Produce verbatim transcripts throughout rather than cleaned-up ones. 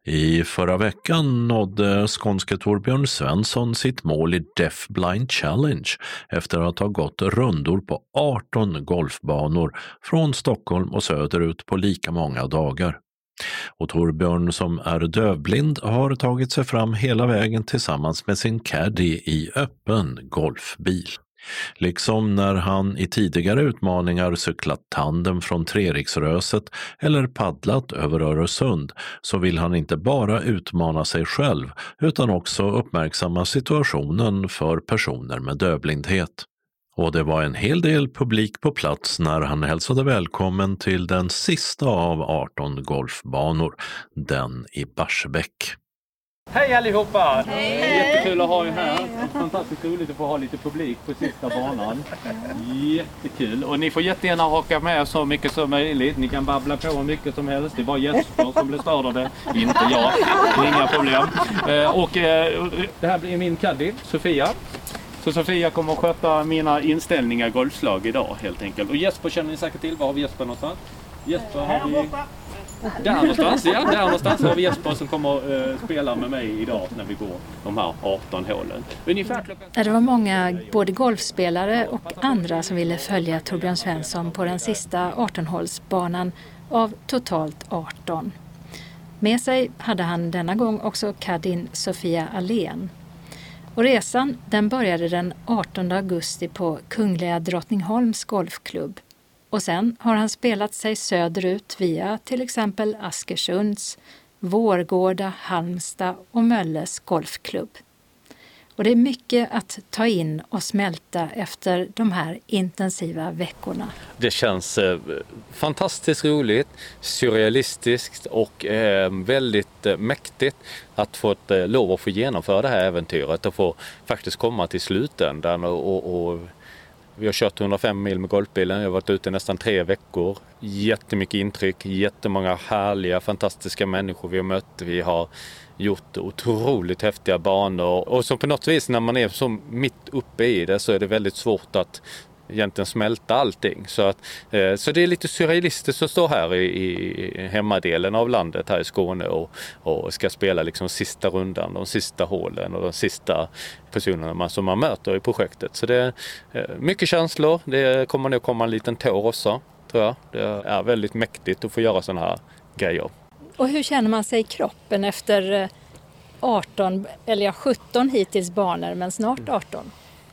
I förra veckan nådde skånske Torbjörn Svensson sitt mål i Deaf Blind Challenge efter att ha gått rundor på arton golfbanor från Stockholm och söderut på lika många dagar. Och Torbjörn, som är dövblind, har tagit sig fram hela vägen tillsammans med sin caddy i öppen golfbil. Liksom när han i tidigare utmaningar cyklat tandem från Treriksröset eller paddlat över Öresund, så vill han inte bara utmana sig själv utan också uppmärksamma situationen för personer med dövblindhet. Och det var en hel del publik på plats när han hälsade välkommen till den sista av arton golfbanor, den i Barsebäck. Hej allihopa! Hej. Jättekul att ha er här. Fantastiskt roligt att få ha lite publik på sista banan. Jättekul. Och ni får jättegärna haka med så mycket som möjligt. Ni kan babbla på hur mycket som helst. Det var Jesper som blev störd av det. Inte jag. Det är inga problem. Och det här blir min caddy, Sofia. Så Sofia kommer att sköta mina inställningar golfslag idag helt enkelt. Och Jesper känner ni säkert till. Var har vi Jesper någonstans? Jesper har vi... Där någonstans, ja, där någonstans har vi Jesper som kommer att uh, spela med mig idag när vi går de här arton hålen. Ungefär klockan... Det var många, både golfspelare och andra, som ville följa Torbjörn Svensson på den sista arton-hålsbanan av totalt arton. Med sig hade han denna gång också caddien Sofia Allén. Och resan den började den artonde augusti på Kungliga Drottningholms golfklubb. Och sen har han spelat sig söderut via till exempel Askersunds, Vårgårda, Halmstad och Mölles golfklubb. Och det är mycket att ta in och smälta efter de här intensiva veckorna. Det känns eh, fantastiskt roligt, surrealistiskt och eh, väldigt eh, mäktigt att få ett, eh, lov att få genomföra det här äventyret och få faktiskt komma till slutändan och, och, och vi har kört hundrafem mil med golfbilen. Jag har varit ute nästan tre veckor. Jättemycket intryck. Jättemånga härliga, fantastiska människor vi har mött. Vi har gjort otroligt häftiga banor. Och så på något vis när man är så mitt uppe i det så är det väldigt svårt att egentligen smälta allting. Så, att, eh, så det är lite surrealistiskt att stå här i, i hemmadelen av landet här i Skåne och, och ska spela liksom sista rundan, de sista hålen och de sista personerna man, som man möter i projektet. Så det är eh, mycket känslor. Det kommer nog komma en liten tår också, tror jag. Det är väldigt mäktigt att få göra sådana här grejer. Och hur känner man sig i kroppen efter arton, eller ja, sjutton hittills banor, men snart arton?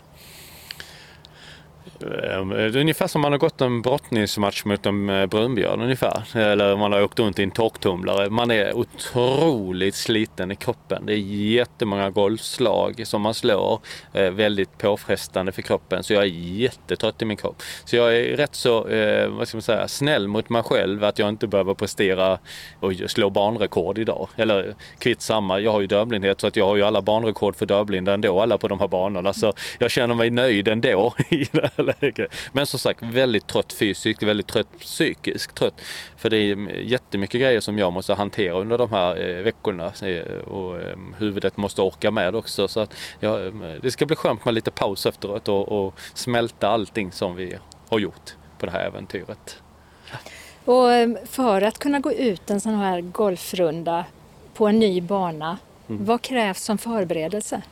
Ungefär som man har gått en brottningsmatch mot en brunbjörn ungefär. Eller man har åkt runt i en torktumlare. Man är otroligt sliten i kroppen. Det är jättemånga golfslag som man slår. Väldigt påfrestande för kroppen. Så jag är jättetrött i min kropp. Så jag är rätt så vad ska man säga, snäll mot mig själv att jag inte behöver prestera och slå banrekord idag. Eller kvitt samma. Jag har ju dövblindhet så att jag har ju alla banrekord för dövblinda ändå. Alla på de här banorna. Så jag känner mig nöjd ändå i det här. Men som sagt, väldigt trött fysiskt, väldigt trött psykiskt trött. För det är jättemycket grejer som jag måste hantera under de här eh, veckorna. Och eh, huvudet måste orka med också. Så att, ja, det ska bli skönt med lite paus efteråt och, och smälta allting som vi har gjort på det här äventyret. Och för att kunna gå ut en sån här golfrunda på en ny bana, mm. vad krävs som förberedelse?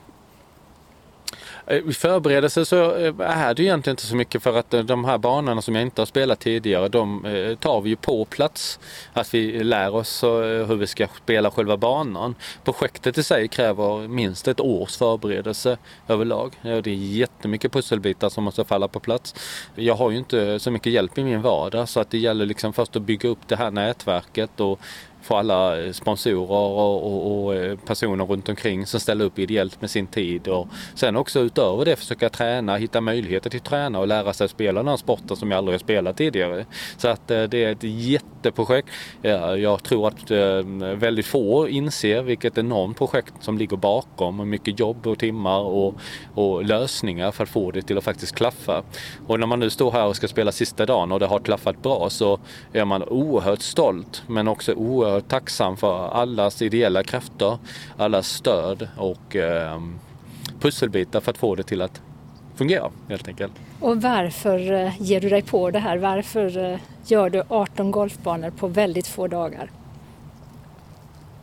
I förberedelse så är det egentligen inte så mycket för att de här banorna som jag inte har spelat tidigare, de tar vi ju på plats. Att vi lär oss hur vi ska spela själva banan. Projektet i sig kräver minst ett års förberedelse överlag. Det är jättemycket pusselbitar som måste falla på plats. Jag har ju inte så mycket hjälp i min vardag så att det gäller liksom först att bygga upp det här nätverket och få alla sponsorer och, och, och personer runt omkring som ställer upp ideellt med sin tid och sen också utöver det försöka träna, hitta möjligheter till att träna och lära sig att spela den här sporten som jag aldrig har spelat tidigare. Så att det är ett jätteprojekt. Jag tror att väldigt få inser vilket enormt projekt som ligger bakom och mycket jobb och timmar och, och lösningar för att få det till att faktiskt klaffa. Och när man nu står här och ska spela sista dagen och det har klaffat bra så är man oerhört stolt men också oerhört tacksam för allas ideella krafter, allas stöd och eh, pusselbitar för att få det till att fungera helt enkelt. Och varför eh, ger du dig på det här? Varför eh, gör du arton golfbanor på väldigt få dagar?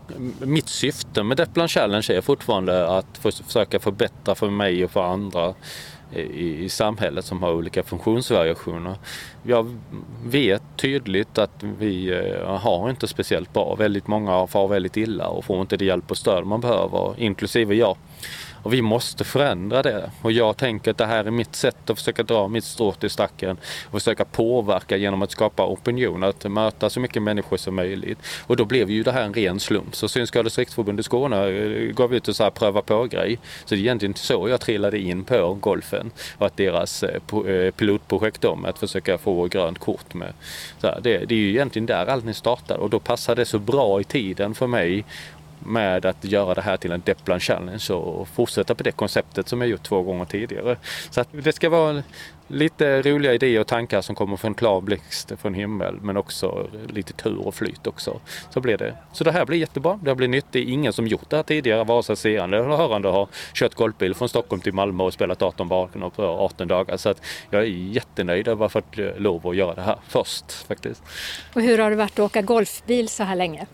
mitt syfte med Deaf Challenge är fortfarande att försöka förbättra för mig och för andra i, i samhället som har olika funktionsvariationer. Jag vet tydligt att vi har inte speciellt bra. Väldigt många far väldigt illa och får inte det hjälp och stöd man behöver, inklusive jag. Och vi måste förändra det. Och jag tänker att det här är mitt sätt att försöka dra mitt strå till stacken och försöka påverka genom att skapa opinion, att möta så mycket människor som möjligt. Och då blev ju det här en ren slump. Så Synskadades riksförbund i Skåne gav ut och så här pröva på-grej. Så det är egentligen så jag trillade in på golfen och att deras pilotprojekt om att försöka få grönt kort med. Så här, det, det är ju egentligen där allt startar och då passar det så bra i tiden för mig med att göra det här till en Deaf Challenge och fortsätta på det konceptet som jag gjort två gånger tidigare. Så att det ska vara lite roliga idéer och tankar som kommer från klar blixt från himmel, men också lite tur och flyt också. Så blir det. Så det här blir jättebra. Det blir nytt. Det är ingen som gjort det här tidigare, vare sig seende eller hörande har kört golfbil från Stockholm till Malmö och spelat arton banor på arton dagar. Så att jag är jättenöjd över att ha fått lov att göra det här först faktiskt. Och hur har det varit att åka golfbil så här länge?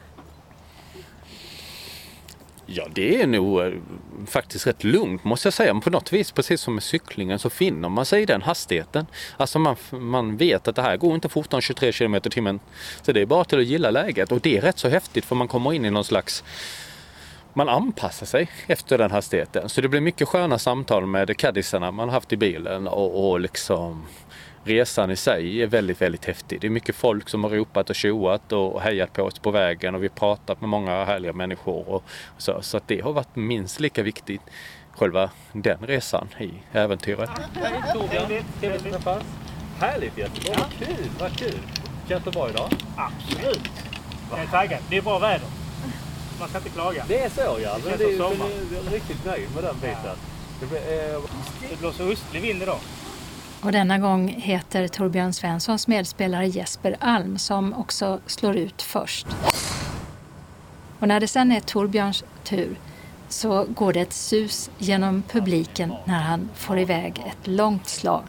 Ja, det är nog eh, faktiskt rätt lugnt måste jag säga. Men på något vis, precis som med cyklingen, så finner man sig i den hastigheten. Alltså man, man vet att det här går inte fortare än tjugotre kilometer i timmen. Så det är bara till att gilla läget. Och det är rätt så häftigt för man kommer in i någon slags... Man anpassar sig efter den hastigheten. Så det blir mycket sköna samtal med caddisarna man har haft i bilen och, och liksom... Resan i sig är väldigt, väldigt häftig. Det är mycket folk som har ropat och tjoat och hejat på oss på vägen och vi har pratat med många härliga människor. Och så, så att det har varit minst lika viktigt, själva den resan i äventyret. Hej Torbjörn, trevligt att träffas. Härligt jättebra, vad kul, vad kul. Känns det bra idag? Absolut. Jag är taggad, det är bra väder. Man kan inte klaga. Det är så ja, men det det är, är, jag är riktigt nöjd med den biten. Det, blir, eh... det blåser östlig vind idag. Och denna gång heter Torbjörn Svenssons medspelare Jesper Alm som också slår ut först. Och när det sen är Torbjörns tur så går det ett sus genom publiken när han får iväg ett långt slag.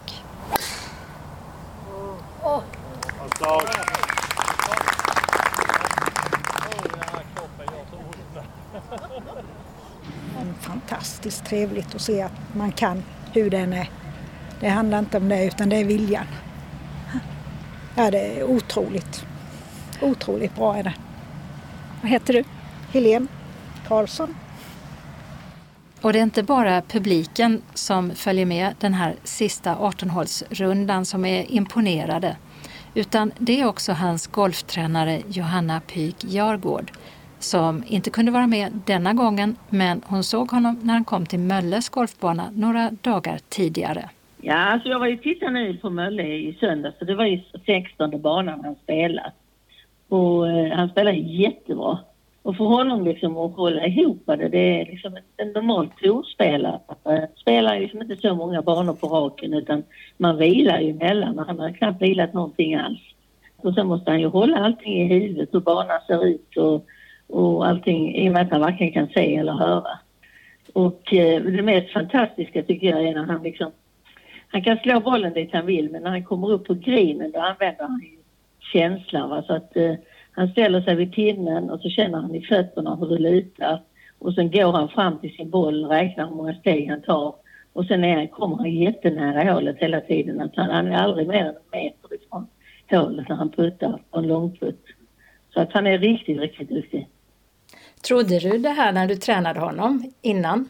Fantastiskt trevligt att se att man kan hur den är. Det handlar inte om det utan det är viljan. Ja, det är otroligt. Otroligt bra är det. Vad heter du? Helene Karlsson. Och det är inte bara publiken som följer med den här sista arton-hålsrundan som är imponerade. Utan det är också hans golftränare Johanna Pyk Jargård som inte kunde vara med denna gången, men hon såg honom när han kom till Mölles golfbana några dagar tidigare. Ja, alltså jag var ju tittade nu på Mölle i söndag, så det var ju sextonde banan han spelat. Och eh, han spelar jättebra. Och för honom liksom att hålla ihop det, det är liksom en normal torspelare. Han spelar liksom inte så många banor på raken utan man vilar ju emellan och han har knappt vilat någonting alls. Och sen måste han ju hålla allting i huvudet, hur banan ser ut och, och allting i och med att han varken kan se eller höra. Och eh, det mest fantastiska tycker jag är när han liksom han kan slå bollen dit han vill, men när han kommer upp på grinen då använder han ju känslan. Va? Så att eh, han ställer sig vid pinnen och så känner han i fötterna hur det lutar. Och sen går han fram till sin boll och räknar hur många steg han tar. Och sen är han, kommer han jättenära hålet hela tiden. Att han, han är aldrig mer än en meter ifrån hålet när han puttar på en långputt. Så att han är riktigt, riktigt duktig. Trodde du det här när du tränade honom innan?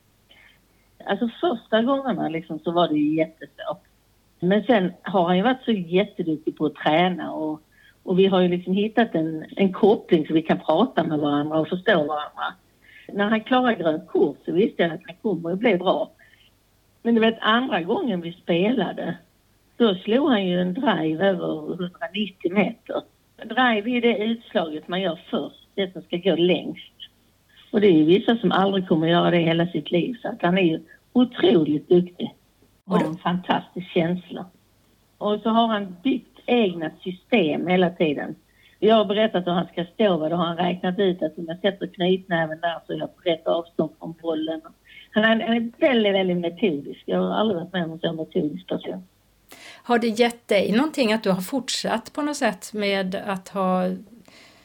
Alltså första gångerna liksom så var det ju jättesvårt. Men sen har han ju varit så jätteduktig på att träna och, och vi har ju liksom hittat en, en koppling så vi kan prata med varandra och förstå varandra. När han klarar grönt kort så visste jag att han kommer att bli bra. Men du vet, andra gången vi spelade då slog han ju en drive över hundranittio meter. Drive är det utslaget man gör först, det som ska gå längst. Och det är ju vissa som aldrig kommer att göra det hela sitt liv. Så att han är ju otroligt duktig. Och har en fantastisk känsla. Och så har han byggt egna system hela tiden. Jag har berättat hur han ska stå. Då har han räknat ut att om jag sätter knytnäven där så är jag på rätt avstånd från bollen. Han är, han är väldigt, väldigt metodisk. Jag har aldrig varit med om en så metodisk person. Har det gett dig någonting att du har fortsatt på något sätt med att ha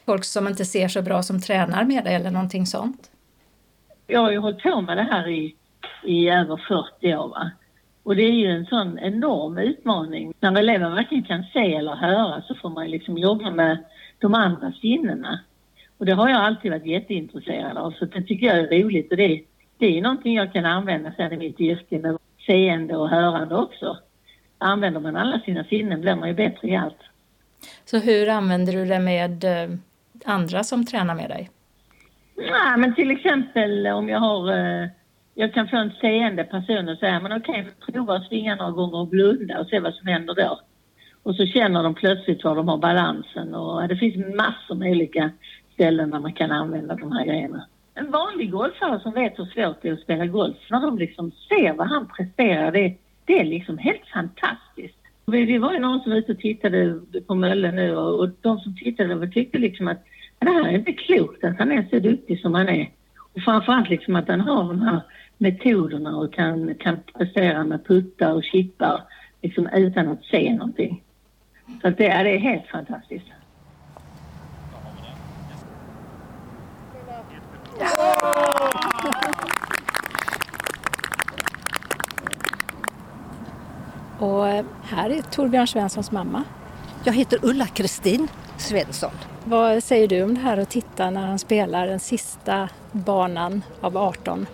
folk som inte ser så bra som tränar med dig eller någonting sånt? Jag har ju hållit på med det här i, i över fyrtio år, va? Och det är ju en sån enorm utmaning. När elever varken kan se eller höra så får man liksom jobba med de andra sinnena. Och det har jag alltid varit jätteintresserad av, så det tycker jag är roligt. Och det, det är någonting jag kan använda sen i mitt yrke med seende och hörande också. Använder man alla sina sinnen blir man ju bättre i allt. Så hur använder du det med eh, andra som tränar med dig? Ja, men till exempel om jag har... Eh, jag kan få en seende person och säga, men okej, prova att svinga några gånger och blunda och se vad som händer då. Och så känner de plötsligt var de har balansen. Och det finns massor med olika ställen där man kan använda de här grejerna. En vanlig golfare som vet hur svårt det är att spela golf, när de liksom ser vad han presterar, det, det är liksom helt fantastiskt. Vi, vi var ju någon som var ute och tittade på Mölle nu, och, och de som tittade tyckte liksom att det här är inte klokt att han är så duktig som han är. Och framförallt liksom att han har de här metoderna och kan, kan prestera med puttar och chippar liksom utan att se någonting. Så att det, är, det är helt fantastiskt. Och här är Torbjörn Svenssons mamma. Jag heter Ulla-Kristin Svensson. Vad säger du om det här att titta när han spelar den sista banan av arton?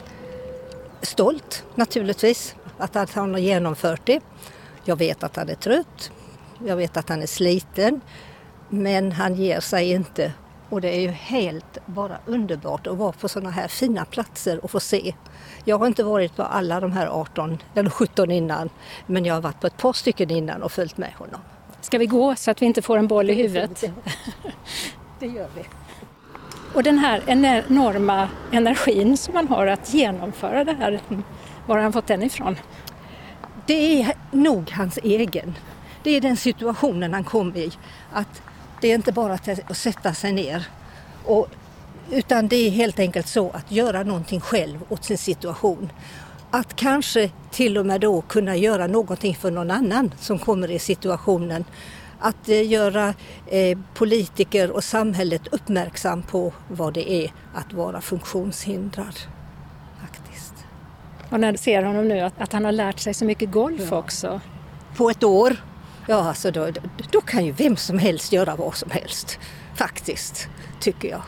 Stolt naturligtvis att han har genomfört det. Jag vet att han är trött. Jag vet att han är sliten. Men han ger sig inte. Och det är ju helt bara underbart att vara på sådana här fina platser och få se. Jag har inte varit på alla de här arton eller sjutton innan. Men jag har varit på ett par stycken innan och följt med honom. Ska vi gå så att vi inte får en boll i huvudet? Det gör vi. Och den här enorma energin som man har att genomföra det här, var har han fått den ifrån? Det är nog hans egen. Det är den situationen han kom i. Att det är inte bara att sätta sig ner. Och, utan det är helt enkelt så att göra någonting själv åt sin situation. Att kanske till och med då kunna göra någonting för någon annan som kommer i situationen. Att eh, göra eh, politiker och samhället uppmärksam på vad det är att vara funktionshindrad. Faktiskt. Och när du ser honom nu att, att han har lärt sig så mycket golf ja. också. På ett år? Ja, alltså då, då kan ju vem som helst göra vad som helst. Faktiskt, tycker jag.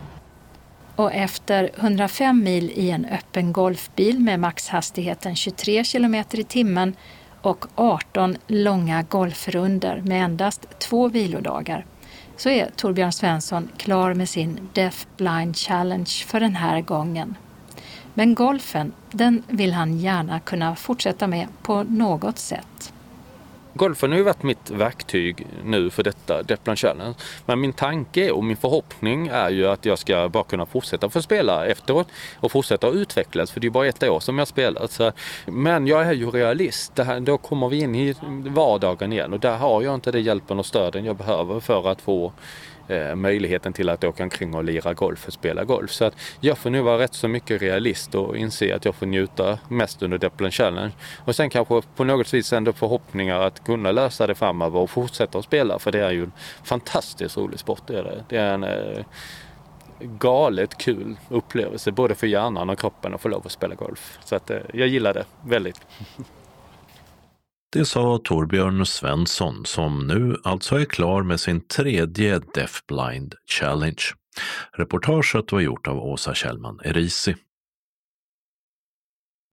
Och efter hundrafem mil i en öppen golfbil med maxhastigheten tjugotre kilometer i timmen och arton långa golfrunder med endast två vilodagar så är Torbjörn Svensson klar med sin Deaf Blind Challenge för den här gången. Men golfen, den vill han gärna kunna fortsätta med på något sätt. Golfen har ju varit mitt verktyg nu för detta Deaf Blind Challenge. Men min tanke och min förhoppning är ju att jag ska bara kunna fortsätta få spela efteråt och fortsätta att utvecklas. För det är bara ett år som jag spelat. Så, men jag är ju realist. Det här, då kommer vi in i vardagen igen. Och där har jag inte det hjälpen och stöden jag behöver för att få eh, möjligheten till att åka omkring och lira golf och spela golf. Så att jag får nu vara rätt så mycket realist och inse att jag får njuta mest under Deaf Blind Challenge. Och sen kanske på något vis ändå förhoppningar att kunna lösa det framöver och fortsätta att spela. För det är ju en fantastiskt rolig sport. Det är, det. Det är en eh, galet kul upplevelse både för hjärnan och kroppen att få lov att spela golf. Så att eh, jag gillar det väldigt. Det sa Torbjörn Svensson som nu alltså är klar med sin tredje Deaf Blind Challenge. Reportaget var gjort av Åsa Kjellman Erisi.